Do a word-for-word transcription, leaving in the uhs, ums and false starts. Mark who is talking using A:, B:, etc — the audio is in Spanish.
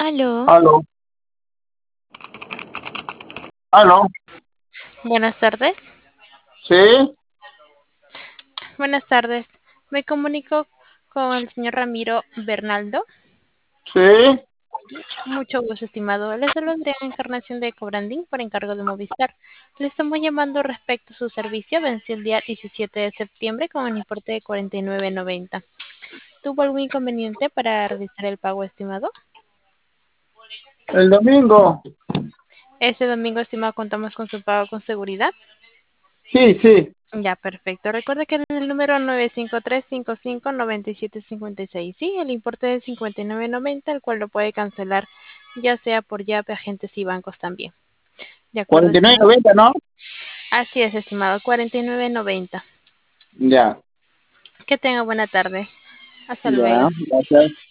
A: Aló,
B: Aló, aló,
A: buenas tardes.
B: sí,
A: Buenas tardes. Me comunico con el señor Ramiro Bernaldo.
B: sí.
A: Mucho gusto, estimado. Les saluda Adriana Encarnación de Cobrandín por encargo de Movistar. Le estamos llamando respecto a su servicio. Venció el día diecisiete de septiembre con un importe de cuarenta y nueve noventa. ¿Tuvo algún inconveniente para realizar el pago, estimado?
B: El domingo.
A: Este domingo, estimado, contamos con su pago con seguridad.
B: Sí, sí.
A: Ya, perfecto. Recuerda que el número nueve cinco tres cinco cinco nueve siete cinco seis, sí, el importe de cincuenta y nueve noventa, el cual lo puede cancelar ya sea por llave, agentes y bancos también. ¿De acuerdo,
B: cuarenta y nueve
A: estimado?
B: noventa, ¿no?
A: Así es, estimado, cuarenta y nueve noventa.
B: Ya,
A: Que tenga buena tarde. Hasta luego.
B: ya, gracias.